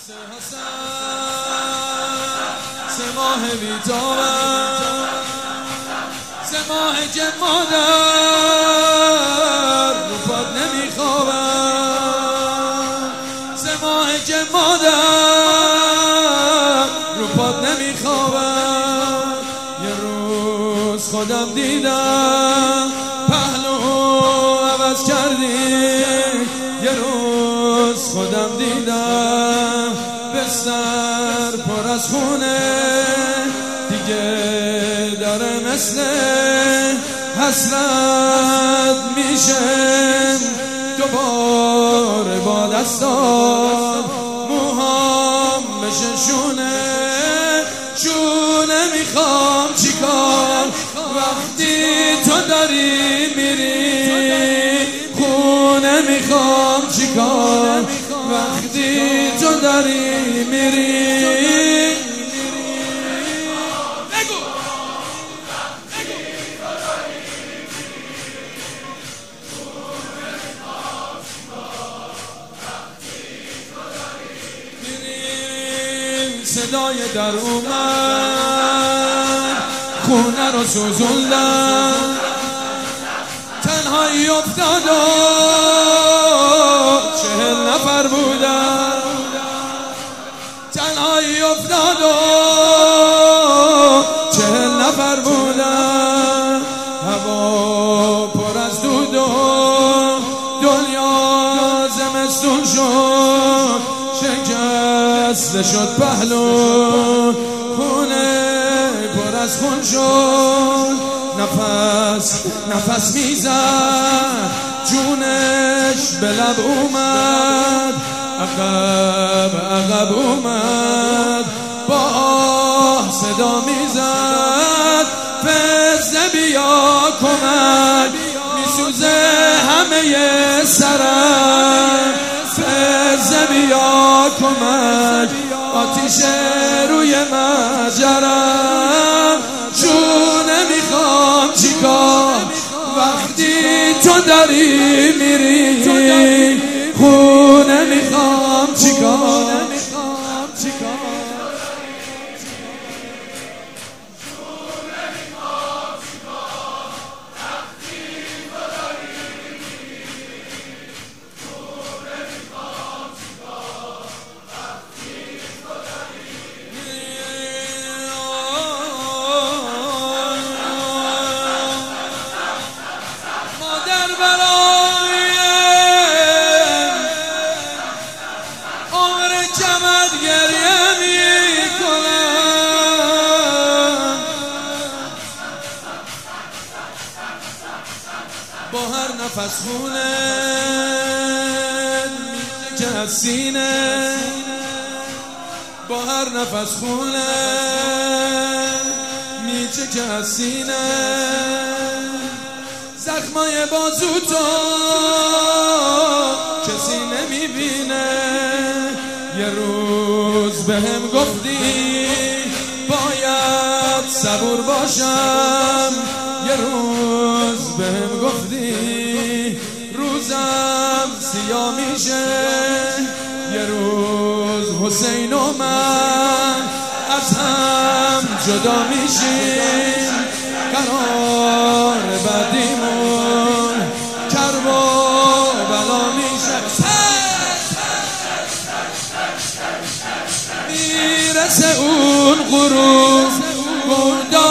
سه ماه بی‌تابم، سه ماه که مادر رو پات نمیخوابم، سه ماه که مادر رو پات نمیخوابم. یه روز خودم دیدم پهلو عوض کردی، یه روز خودم دیدم بستر پر از خونه، دیگه داره مثل حسرت میشم دوباره با دستات موهام بشه شونه میخوام چیکار وقتی تو داری میری خونه، میخوام چیکار وقتی تو داری میری. صدای در اومد خونه رو سوزوندن، تنهایی افتاد و 40 نفر بودن، تنهایی افتاد و 40 نفر بودن. هوا پر از دود و دنیا زمستون شد، شکسته شد پهلو، خونه پر از خون شد، نفس میزد جونش به لب اومد، عقب اومد با آه صدا میزد فزه بیا کمک، میسوزه همه سرم، فزه بیا کمک آتیش روی مجرم، جونه میخوام چیکار وقتی تو داری میری خونه، میخوام چیکار با هر نفس خونه که از سینه، با هر نفس خونه میچه که از سینه، زخمای بازو تو کسی نمیبینه. یه روز بهم گفتی باید صبور باشم، یه روز بهم گفتی روزم سیاه میشه، یه روز حسین و من از هم جدا میشیم، قرار بعدیمون کرب و بلا میشه، میرسه اون غروب